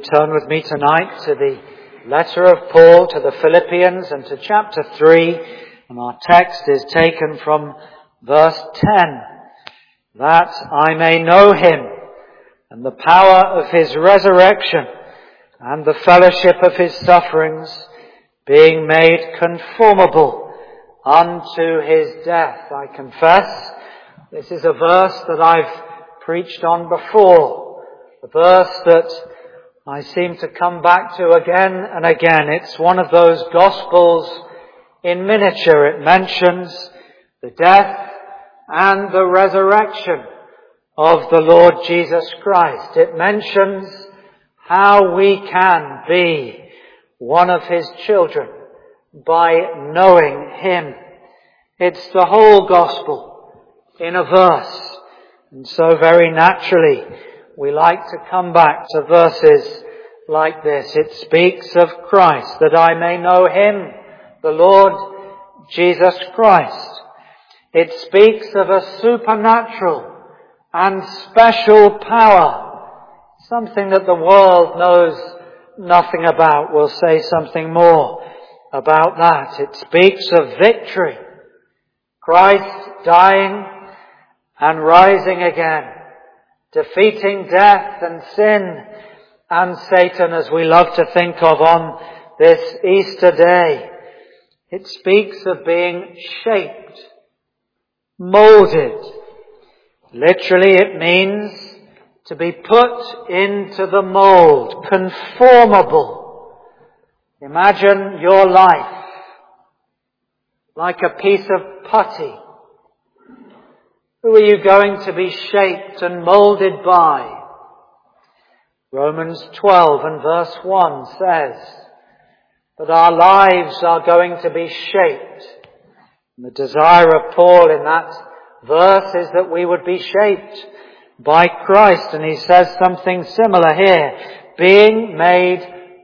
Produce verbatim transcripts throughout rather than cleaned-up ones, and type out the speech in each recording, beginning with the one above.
turn with me tonight to the letter of Paul to the Philippians and to chapter three, and our text is taken from verse ten. That I may know him and the power of his resurrection and the fellowship of his sufferings, being made conformable unto his death. I confess this is a verse that I've preached on before, a verse that I seem to come back to again and again. It's one of those Gospels in miniature. It mentions the death and the resurrection of the Lord Jesus Christ. It mentions how we can be one of his children by knowing him. It's the whole Gospel in a verse. And so very naturally, we like to come back to verses like this. It speaks of Christ, that I may know him, the Lord Jesus Christ. It speaks of a supernatural and special power, something that the world knows nothing about. We'll say something more about that. It speaks of victory, Christ dying and rising again, defeating death and sin and Satan, as we love to think of on this Easter day. It speaks of being shaped, molded. Literally it means to be put into the mold, conformable. Imagine your life like a piece of putty. Who are you going to be shaped and molded by? Romans twelve and verse one says that our lives are going to be shaped. And the desire of Paul in that verse is that we would be shaped by Christ. And he says something similar here. Being made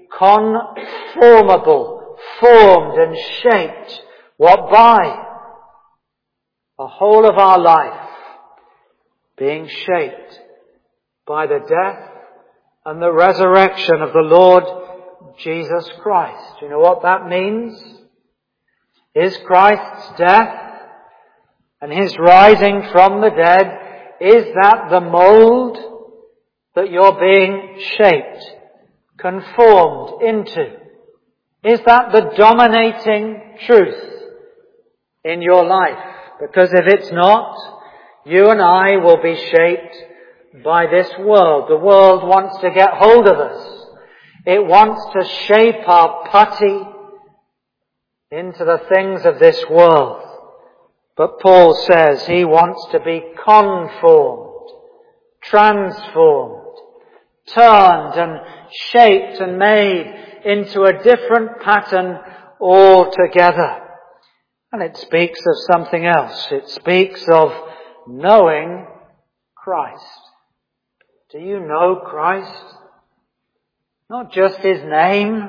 conformable, formed and shaped. What by? The whole of our life being shaped by the death and the resurrection of the Lord Jesus Christ. Do you know what that means? Is Christ's death and his rising from the dead, is that the mold that you're being shaped, conformed into? Is that the dominating truth in your life? Because if it's not, you and I will be shaped by this world. The world wants to get hold of us. It wants to shape our putty into the things of this world. But Paul says he wants to be conformed, transformed, turned and shaped and made into a different pattern altogether. And it speaks of something else. It speaks of knowing Christ. Do you know Christ? Not just his name,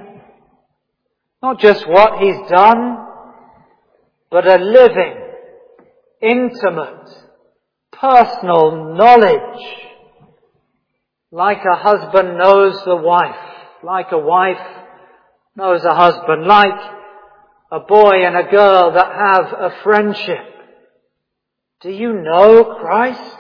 not just what he's done, but a living, intimate, personal knowledge. Like a husband knows the wife, like a wife knows a husband, like a boy and a girl that have a friendship. Do you know Christ?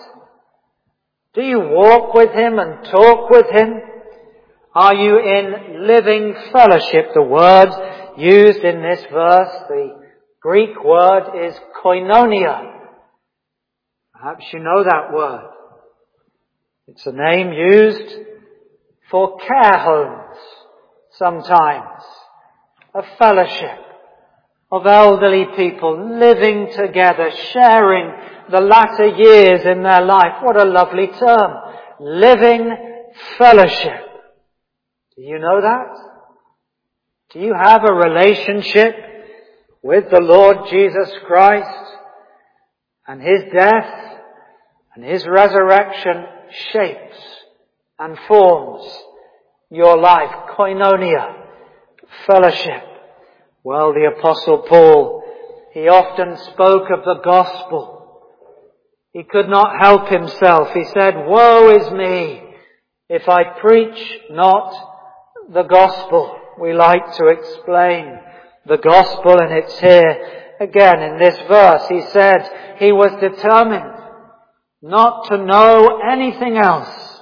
Do you walk with him and talk with him? Are you in living fellowship? The word used in this verse, the Greek word is koinonia. Perhaps you know that word. It's a name used for care homes sometimes. A fellowship of elderly people living together, sharing the latter years in their life. What a lovely term. Living fellowship. Do you know that? Do you have a relationship with the Lord Jesus Christ? And his death and his resurrection shapes and forms your life. Koinonia, fellowship. Well, the Apostle Paul, he often spoke of the gospel. He could not help himself. He said, "Woe is me if I preach not The gospel. We like to explain the gospel, and it's here again in this verse. He said he was determined not to know anything else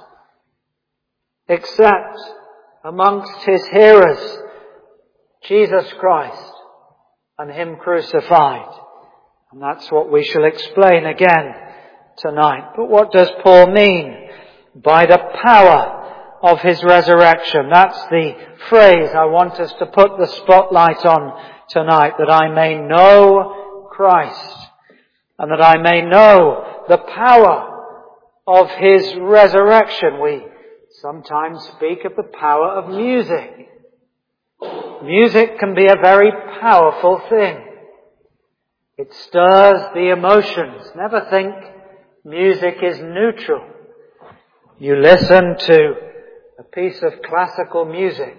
except amongst his hearers Jesus Christ and him crucified. And that's what we shall explain again tonight. But what does Paul mean by the power of his resurrection? That's the phrase I want us to put the spotlight on tonight, that I may know Christ and that I may know the power of his resurrection. We sometimes speak of the power of music. Music can be a very powerful thing. It stirs the emotions. Never think music is neutral. You listen to a piece of classical music,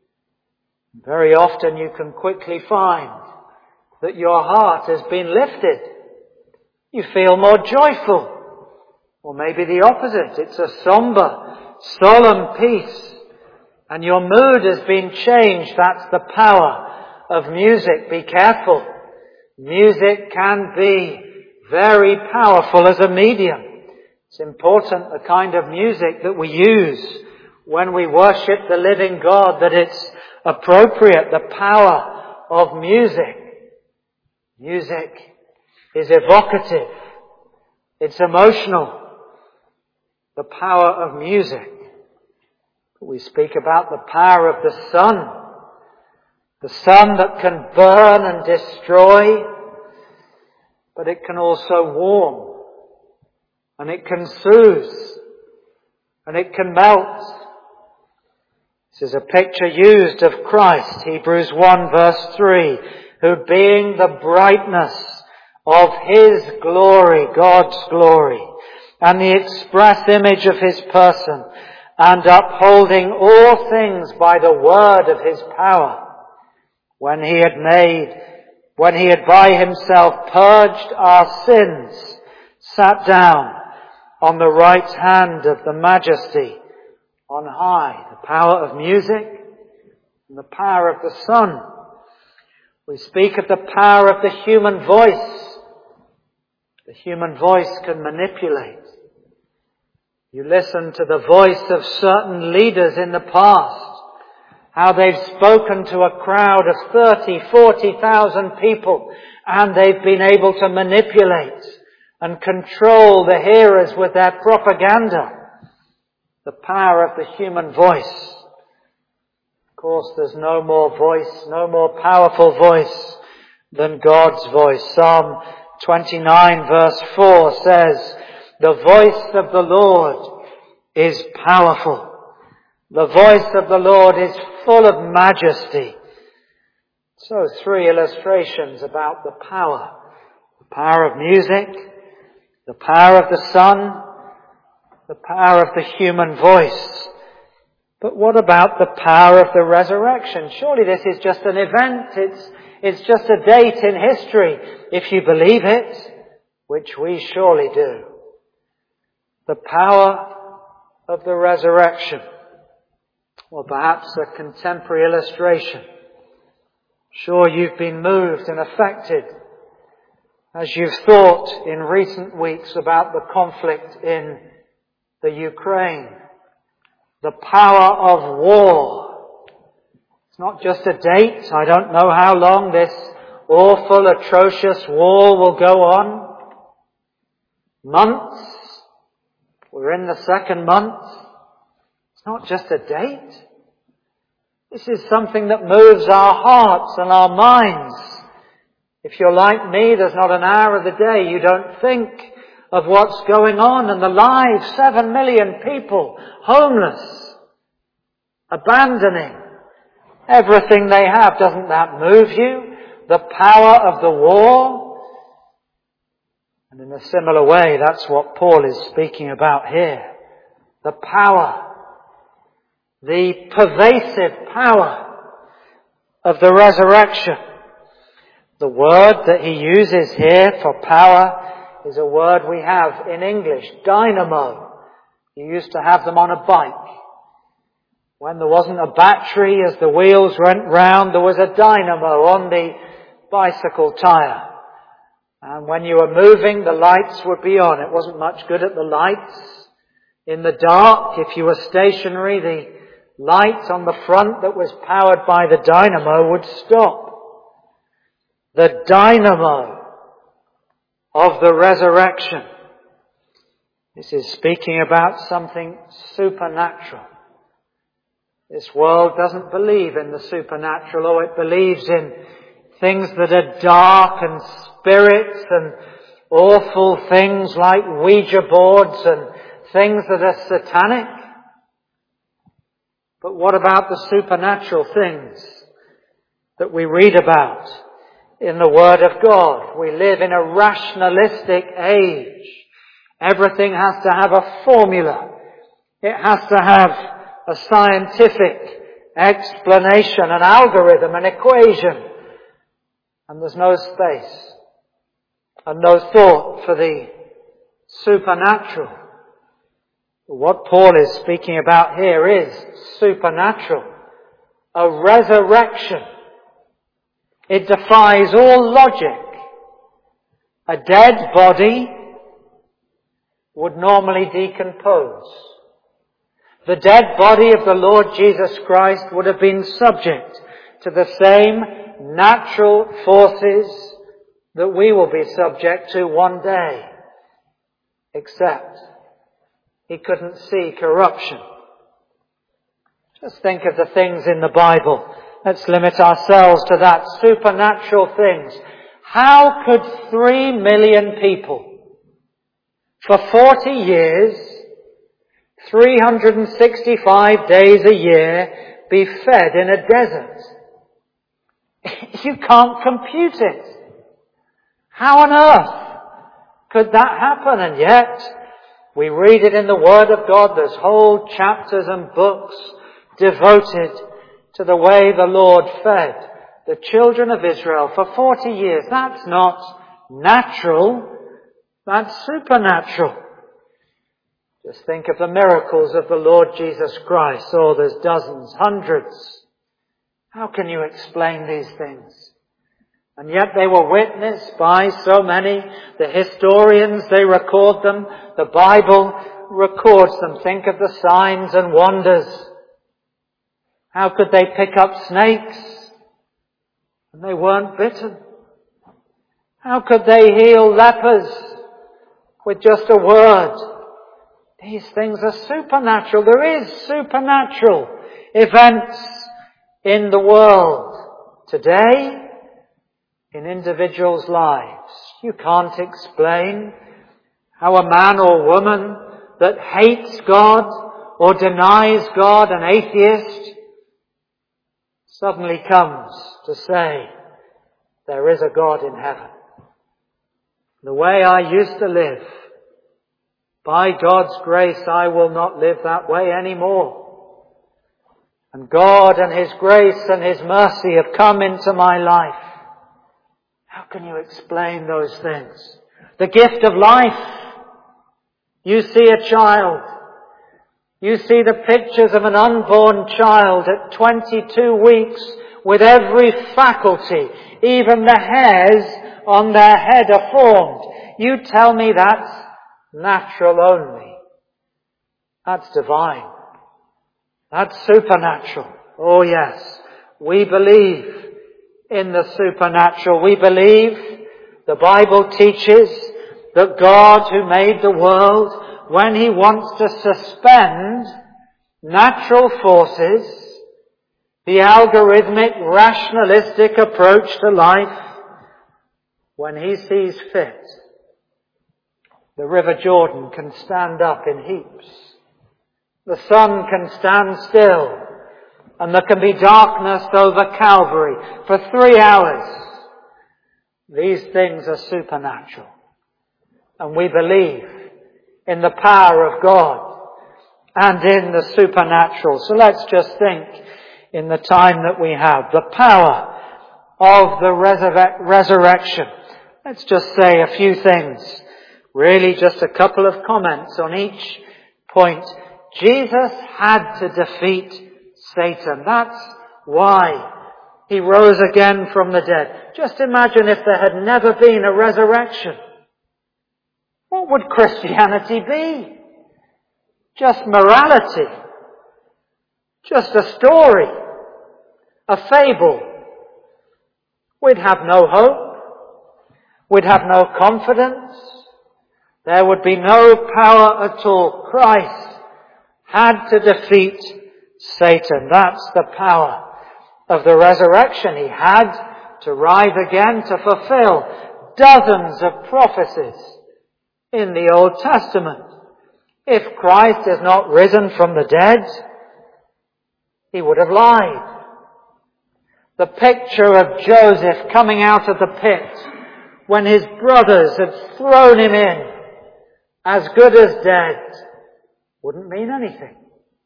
very often you can quickly find that your heart has been lifted. You feel more joyful. Or maybe the opposite. It's a somber, solemn piece, and your mood has been changed. That's the power of music. Be careful. Music can be very powerful as a medium. It's important, the kind of music that we use when we worship the living God, that it's appropriate. The power of music. Music is evocative. It's emotional. The power of music. We speak about the power of the sun. The sun that can burn and destroy, but it can also warm, and it can soothe, and it can melt. This is a picture used of Christ, Hebrews one verse three, who being the brightness of his glory, God's glory, and the express image of his person, and upholding all things by the word of his power, when he had made, when he had by himself purged our sins, sat down on the right hand of the majesty on high. The power of music and the power of the sun. We speak of the power of the human voice. The human voice can manipulate. You listen to the voice of certain leaders in the past, how they've spoken to a crowd of thirty, forty thousand people, and they've been able to manipulate and control the hearers with their propaganda. The power of the human voice. Of course, there's no more voice, no more powerful voice than God's voice. Psalm twenty-nine verse four says, "The voice of the Lord is powerful. The voice of the Lord is full of majesty." So three illustrations about the power. The power of music, the power of the sun, the power of the human voice. But what about the power of the resurrection? Surely this is just an event. It's, it's just a date in history, if you believe it, which we surely do. The power of the resurrection. Or perhaps a contemporary illustration. Sure, you've been moved and affected as you've thought in recent weeks about the conflict in the Ukraine. The power of war. It's not just a date. I don't know how long this awful, atrocious war will go on. Months. We're in the second month. It's not just a date. This is something that moves our hearts and our minds. If you're like me, there's not an hour of the day you don't think of what's going on and the lives, seven million people, homeless, abandoning everything they have. Doesn't that move you? The power of the war? And in a similar way, that's what Paul is speaking about here. The power, the pervasive power of the resurrection. The word that he uses here for power is a word we have in English, dynamo. You used to have them on a bike. When there wasn't a battery as the wheels went round, there was a dynamo on the bicycle tyre. And when you were moving, the lights would be on. It wasn't much good at the lights. In the dark, if you were stationary, the light on the front that was powered by the dynamo would stop. The dynamo of the resurrection. This is speaking about something supernatural. This world doesn't believe in the supernatural, or it believes in things that are dark and spirits and awful things like Ouija boards and things that are satanic. But what about the supernatural things that we read about in the Word of God? We live in a rationalistic age. Everything has to have a formula. It has to have a scientific explanation, an algorithm, an equation. And there's no space and no thought for the supernatural. What Paul is speaking about here is supernatural. A resurrection. It defies all logic. A dead body would normally decompose. The dead body of the Lord Jesus Christ would have been subject to the same natural forces that we will be subject to one day. Except he couldn't see corruption. Just think of the things in the Bible. Let's limit ourselves to that. Supernatural things. How could three million people for forty years, three hundred sixty-five days a year, be fed in a desert? You can't compute it. How on earth could that happen? And yet, we read it in the Word of God. There's whole chapters and books devoted to the way the Lord fed the children of Israel for forty years. That's not natural. That's supernatural. Just think of the miracles of the Lord Jesus Christ. Oh, there's dozens, hundreds. How can you explain these things? And yet they were witnessed by so many. The historians, they record them. The Bible records them. Think of the signs and wonders. How could they pick up snakes and they weren't bitten? How could they heal lepers with just a word? These things are supernatural. There is supernatural events in the world today, in individuals' lives. You can't explain how a man or woman that hates God or denies God, an atheist, suddenly comes to say, there is a God in heaven. The way I used to live, by God's grace, I will not live that way anymore. And God and His grace and His mercy have come into my life. How can you explain those things? The gift of life. You see a child. You see the pictures of an unborn child at twenty-two weeks with every faculty, even the hairs on their head are formed. You tell me that's natural only. That's divine. That's supernatural. Oh yes, we believe in the supernatural. We believe, the Bible teaches, that God who made the world, when He wants to suspend natural forces, the algorithmic, rationalistic approach to life, when He sees fit, the River Jordan can stand up in heaps. The sun can stand still. And there can be darkness over Calvary for three hours. These things are supernatural. And we believe in the power of God and in the supernatural. So let's just think in the time that we have. The power of the resurre- resurrection. Let's just say a few things. Really just a couple of comments on each point. Jesus had to defeat Satan. That's why he rose again from the dead. Just imagine if there had never been a resurrection. What would Christianity be? Just morality. Just a story. A fable. We'd have no hope. We'd have no confidence. There would be no power at all. Christ had to defeat Satan. That's the power of the resurrection. He had to rise again to fulfill dozens of prophecies in the Old Testament. If Christ is not risen from the dead, he would have lied. The picture of Joseph coming out of the pit when his brothers had thrown him in, as good as dead, wouldn't mean anything.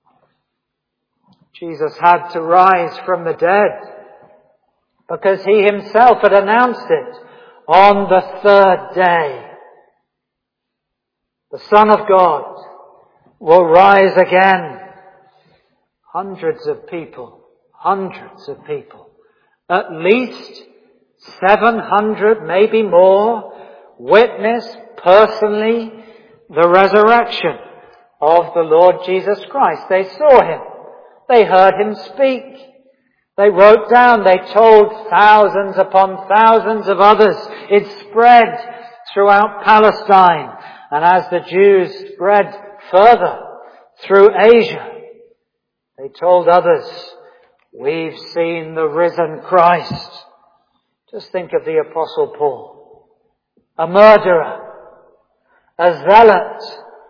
Jesus had to rise from the dead because he himself had announced it on the third day. The Son of God will rise again. Hundreds of people, hundreds of people, at least seven hundred, maybe more, witness personally the resurrection of the Lord Jesus Christ. They saw him. They heard him speak. They wrote down. They told thousands upon thousands of others. It spread throughout Palestine. And as the Jews spread further through Asia, they told others, we've seen the risen Christ. Just think of the Apostle Paul. A murderer. A zealot.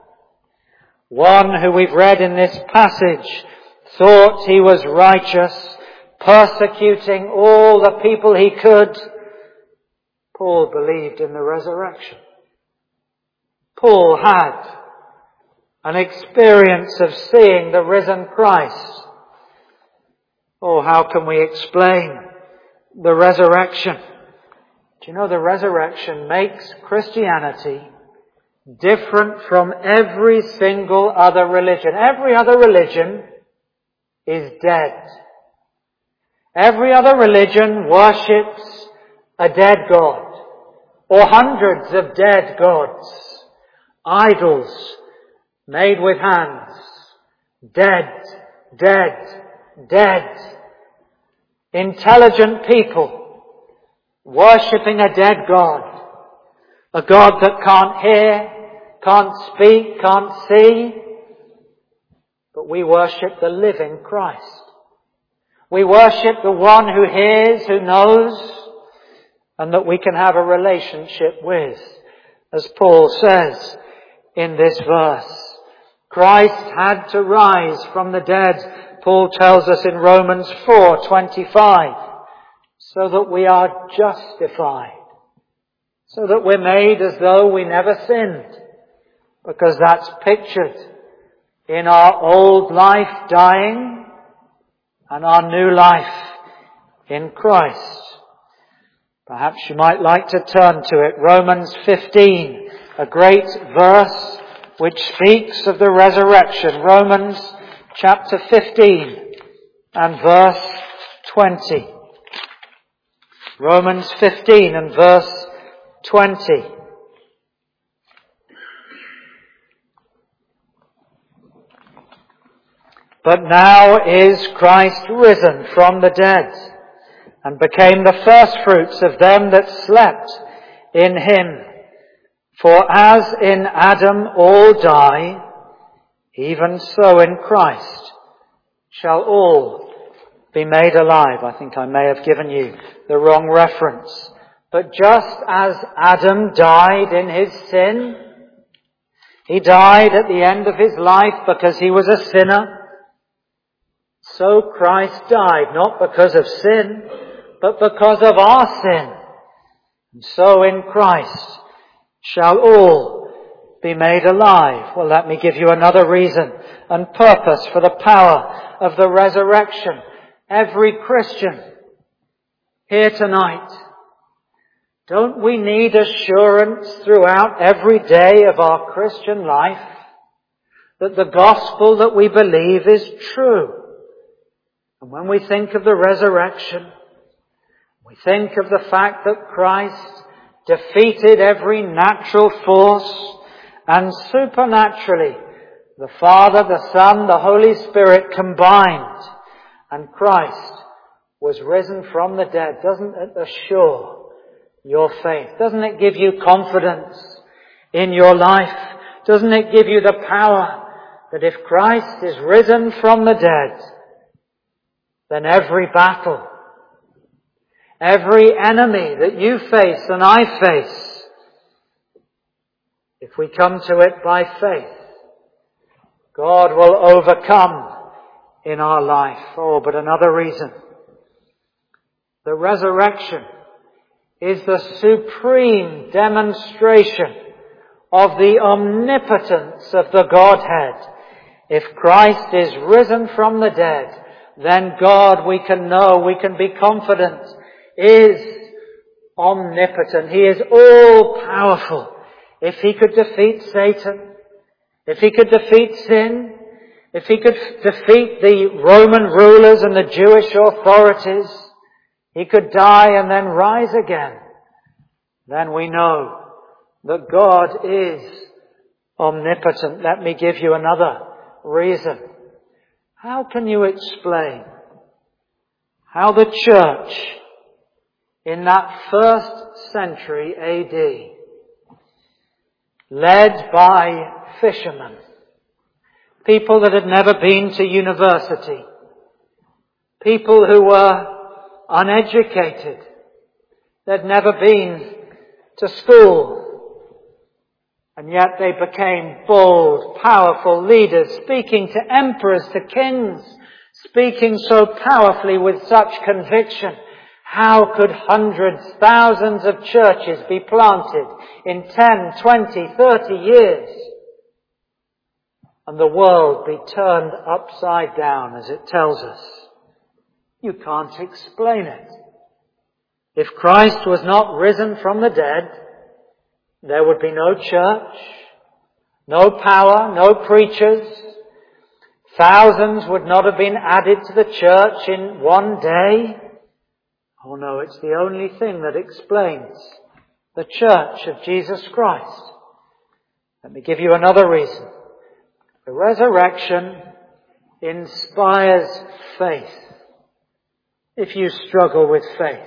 One who we've read in this passage thought he was righteous, persecuting all the people he could. Paul believed in the resurrection. Paul had an experience of seeing the risen Christ. Oh, how can we explain the resurrection? Do you know the resurrection makes Christianity different from every single other religion? Every other religion is dead. Every other religion worships a dead God or hundreds of dead gods, idols made with hands. Dead, dead, dead. Intelligent people worshipping a dead God. A God that can't hear, can't speak, can't see. But we worship the living Christ. We worship the one who hears, who knows, and that we can have a relationship with. As Paul says in this verse, Christ had to rise from the dead, Paul tells us in Romans four twenty-five, so that we are justified. So that we're made as though we never sinned. Because that's pictured in our old life dying and our new life in Christ. Perhaps you might like to turn to it. Romans fifteen, a great verse which speaks of the resurrection. Romans chapter fifteen and verse twenty. Romans fifteen and verse twenty. But now is Christ risen from the dead, and became the firstfruits of them that slept in him. For as in Adam all die, even so in Christ shall all be made alive. I think I may have given you the wrong reference. But just as Adam died in his sin, he died at the end of his life because he was a sinner, so Christ died, not because of sin, but because of our sin. And so in Christ shall all be made alive. Well, let me give you another reason and purpose for the power of the resurrection. Every Christian here tonight, don't we need assurance throughout every day of our Christian life that the gospel that we believe is true? And when we think of the resurrection, we think of the fact that Christ defeated every natural force, and supernaturally the Father, the Son, the Holy Spirit combined, and Christ was risen from the dead. Doesn't it assure your faith? Doesn't it give you confidence in your life? Doesn't it give you the power that if Christ is risen from the dead, then every battle, every enemy that you face and I face, if we come to it by faith, God will overcome in our life. Oh, but another reason. The resurrection is the supreme demonstration of the omnipotence of the Godhead. If Christ is risen from the dead, then God, we can know, we can be confident, is omnipotent. He is all powerful. If He could defeat Satan, if He could defeat sin, if He could defeat the Roman rulers and the Jewish authorities, He could die and then rise again, then we know that God is omnipotent. Let me give you another reason. How can you explain how the church in that first century A D, led by fishermen, people that had never been to university, people who were uneducated, they'd never been to school, and yet they became bold, powerful leaders, speaking to emperors, to kings, speaking so powerfully with such conviction? How could hundreds, thousands of churches be planted in ten, twenty, thirty years and the world be turned upside down, as it tells us? You can't explain it. If Christ was not risen from the dead, there would be no church, no power, no preachers. Thousands would not have been added to the church in one day. Oh no, it's the only thing that explains the church of Jesus Christ. Let me give you another reason. The resurrection inspires faith. If you struggle with faith,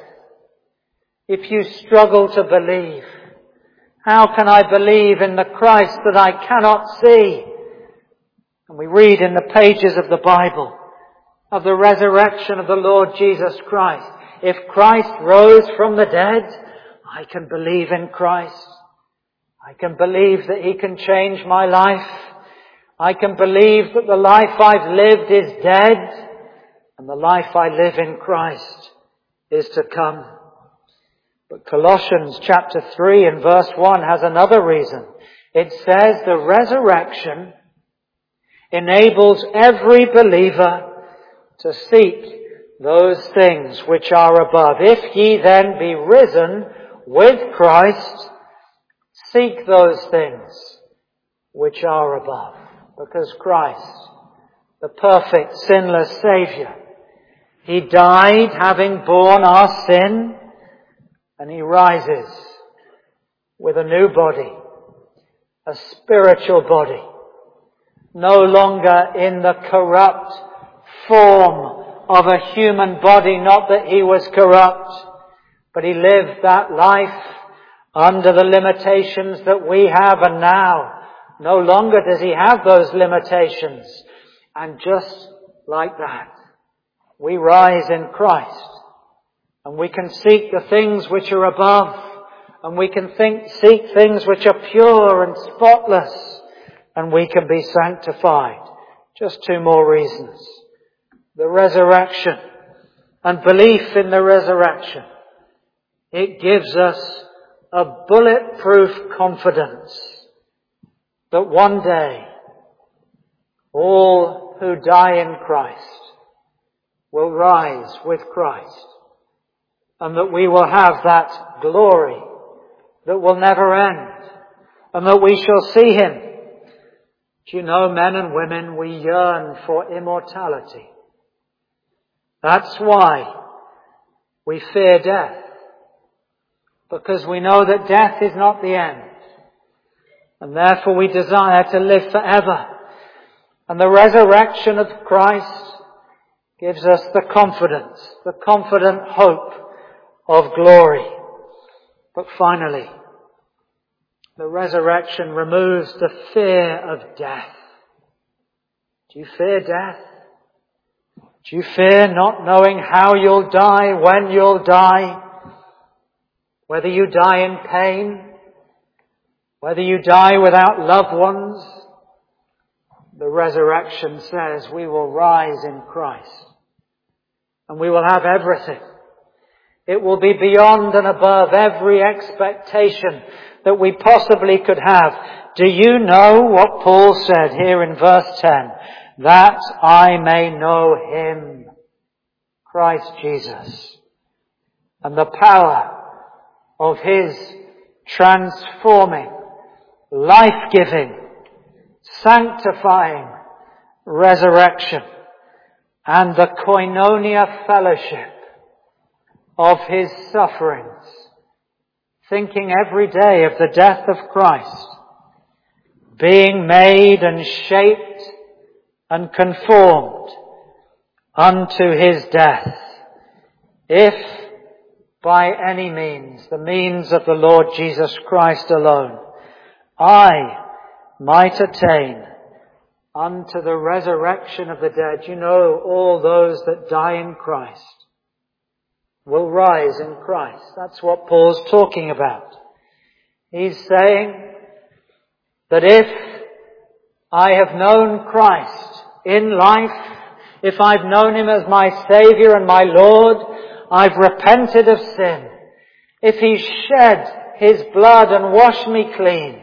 if you struggle to believe, how can I believe in the Christ that I cannot see? And we read in the pages of the Bible of the resurrection of the Lord Jesus Christ. If Christ rose from the dead, I can believe in Christ. I can believe that He can change my life. I can believe that the life I've lived is dead, and the life I live in Christ is to come. But Colossians chapter three and verse one has another reason. It says the resurrection enables every believer to seek those things which are above. If ye then be risen with Christ, seek those things which are above. Because Christ, the perfect sinless Saviour, He died having borne our sin, and He rises with a new body, a spiritual body, no longer in the corrupt form of a human body. Not that He was corrupt, but He lived that life under the limitations that we have, and now no longer does He have those limitations. And just like that, we rise in Christ, and we can seek the things which are above, and we can think, seek things which are pure and spotless, and we can be sanctified. Just two more reasons. The resurrection and belief in the resurrection. It gives us a bulletproof confidence that one day all who die in Christ will rise with Christ, and that we will have that glory that will never end, and that we shall see Him. Do you know, men and women, we yearn for immortality. That's why we fear death. Because we know that death is not the end. And therefore we desire to live forever. And the resurrection of Christ gives us the confidence, the confident hope of glory. But finally, the resurrection removes the fear of death. Do you fear death? Do you fear not knowing how you'll die, when you'll die? Whether you die in pain? Whether you die without loved ones? The resurrection says we will rise in Christ. And we will have everything. It will be beyond and above every expectation that we possibly could have. Do you know what Paul said here in verse ten? That I may know Him, Christ Jesus, and the power of His transforming, life-giving, sanctifying resurrection, and the koinonia fellowship of His sufferings, thinking every day of the death of Christ, being made and shaped and conformed unto His death, if by any means, the means of the Lord Jesus Christ alone, I might attain unto the resurrection of the dead. You know, all those that die in Christ will rise in Christ. That's what Paul's talking about. He's saying that if I have known Christ in life, if I've known Him as my Saviour and my Lord, I've repented of sin, if He shed His blood and washed me clean,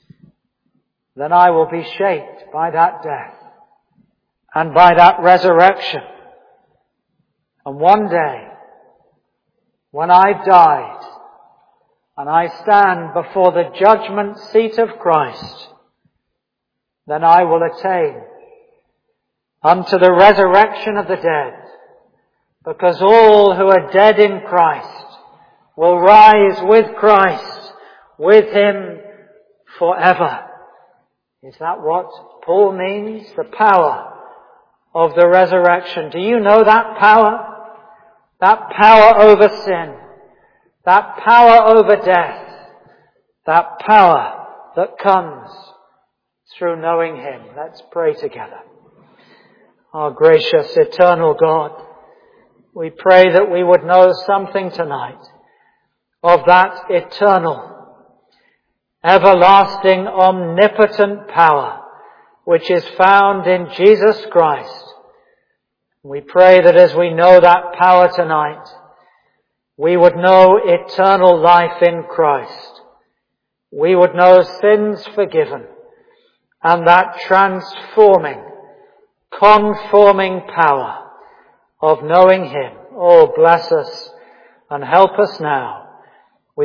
then I will be shaped by that death and by that resurrection. And one day, when I've died and I stand before the judgment seat of Christ, then I will attain unto the resurrection of the dead, because all who are dead in Christ will rise with Christ, with Him forever. Is that what Paul means? The power of the resurrection. Do you know that power? That power over sin. That power over death. That power that comes through knowing Him. Let's pray together. Our gracious, eternal God, we pray that we would know something tonight of that eternal, everlasting, omnipotent power which is found in Jesus Christ. We pray that as we know that power tonight, we would know eternal life in Christ. We would know sins forgiven and that transforming, conforming power of knowing Him. Oh, bless us and help us now